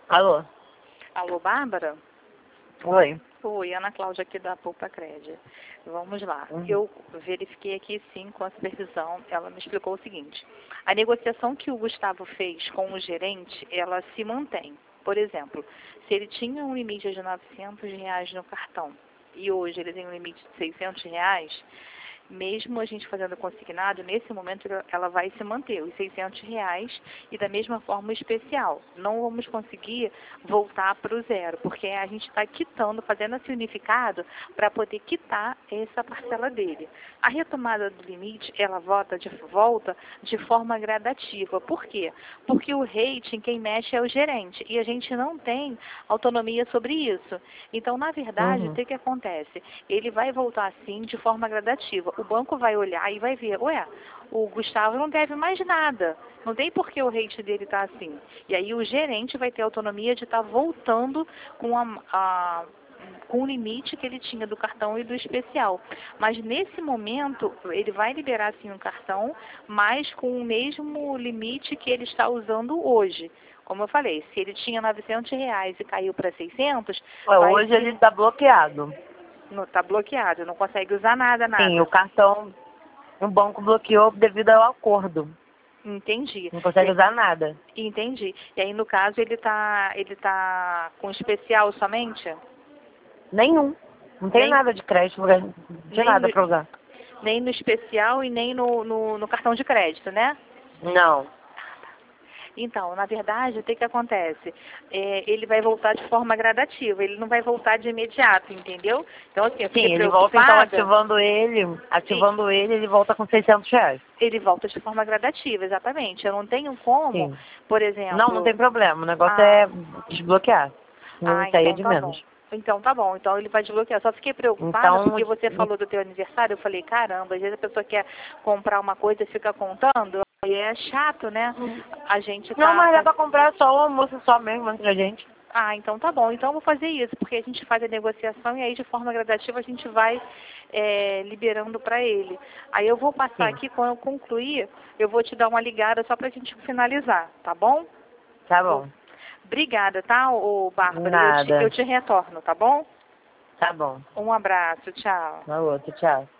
Alô? Alô, Bárbara? Oi. Oi, Ana Cláudia aqui da Poupa Crédito. Vamos lá. Uhum. Eu verifiquei aqui sim com a supervisão. Ela me explicou o seguinte. A negociação que o Gustavo fez com o gerente, ela se mantém. Por exemplo, se ele tinha um limite de R$ 900 no cartão e hoje ele tem um limite de R$ 600, mesmo a gente fazendo consignado, nesse momento ela vai se manter, os R$ 600 e da mesma forma o especial. Não vamos conseguir voltar para o zero, porque a gente está quitando, fazendo esse unificado para poder quitar essa parcela dele. A retomada do limite, ela volta de forma gradativa. Por quê? Porque o rating, quem mexe é o gerente, e a gente não tem autonomia sobre isso. Então, na verdade, o que acontece? Ele vai voltar assim de forma gradativa. O banco vai olhar e vai ver, ué, o Gustavo não deve mais nada. Não tem por que o rate dele estar assim. E aí o gerente vai ter autonomia de estar voltando com o limite que ele tinha do cartão e do especial. Mas nesse momento, ele vai liberar sim um cartão, mas com o mesmo limite que ele está usando hoje. Como eu falei, se ele tinha R$ 900 e caiu para 600, Hoje ele está bloqueado. Está bloqueado, não consegue usar nada. Sim, o cartão, o banco bloqueou devido ao acordo. Entendi. Não consegue usar nada. Entendi. E aí, no caso, ele tá com especial somente? Nenhum. Não tem nada de crédito, não tem nada para usar. Nem no especial e nem no cartão de crédito, né? Não. Então, na verdade, o que acontece? Ele vai voltar de forma gradativa, ele não vai voltar de imediato, entendeu? Então, assim, eu fiquei Sim, ele preocupada. volta então ativando ele volta com R$ 600. Ele volta de forma gradativa, exatamente. Eu não tenho como, Sim. por exemplo... Não tem problema, o negócio é desbloquear. Isso aí é de menos. Então tá bom, então ele vai desbloquear. Só fiquei preocupada porque você falou do teu aniversário, eu falei, caramba, às vezes a pessoa quer comprar uma coisa e fica contando, e é chato, né? A gente tá... Não, mas dá pra comprar só o almoço só mesmo entre a gente. Ah, então tá bom. Então eu vou fazer isso, porque a gente faz a negociação e aí de forma gradativa a gente vai liberando para ele. Aí eu vou passar aqui, quando eu concluir, eu vou te dar uma ligada só pra gente finalizar, tá bom? Tá bom. Obrigada, tá, Bárbara? Nada. Eu te retorno, tá bom? Tá bom. Um abraço, tchau. Na outra, tchau.